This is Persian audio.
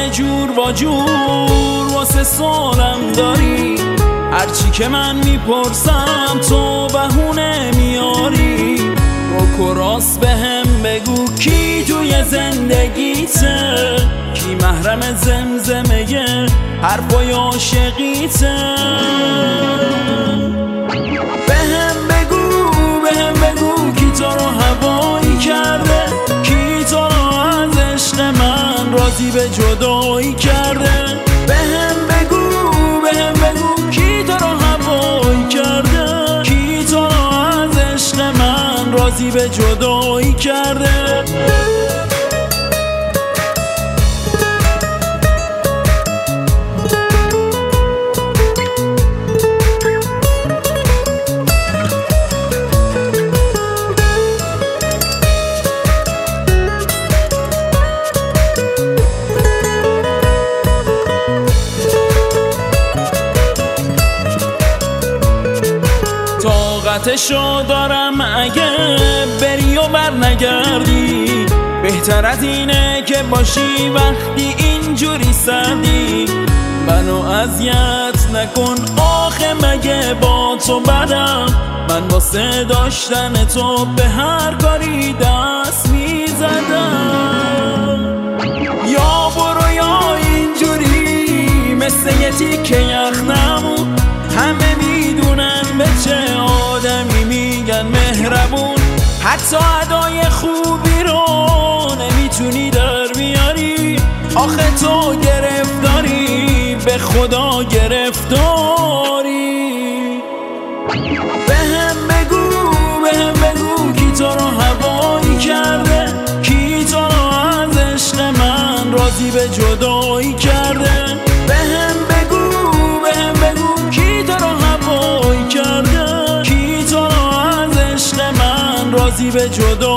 جور با جور واسه سالم داری، هرچی که من میپرسم تو بهونه میاری. روک و راست بهم بگو کی توی زندگیته، کی محرم زمزمه حرفای عاشقیته. بهم بگو کی تو رو هوایی کرده، کی تو رو از عشق من راضی به جدایی کرده. بهم بگو کی تو رو هوایی کرده، کی تو رو از عشق من راضی به جدایی کرده. طاقتشو دارم اگه بری و بر نگردی، بهتر از اینه که باشی وقتی اینجوری سردی. منو اذیت نکن آخه مگه با تو بدم، من واسه داشتن تو به هر کاری دست میزدم. یا برو یا اینجوری مثل یه تیکه یخ نمون، همه میدونن به چه آدمی میگن مهربون. حتی ادای خوبی رو نمیتونی در بیاری، آخه تو گرفتاری به خدا گرفتاری. بهم بگو کی تو رو هوایی کرده، کی تو رو از عشق من راضی به جدایی کرده. بهم بگو کی تو رو هوایی کرده، کی تو رو از عشق من راضی به جدایی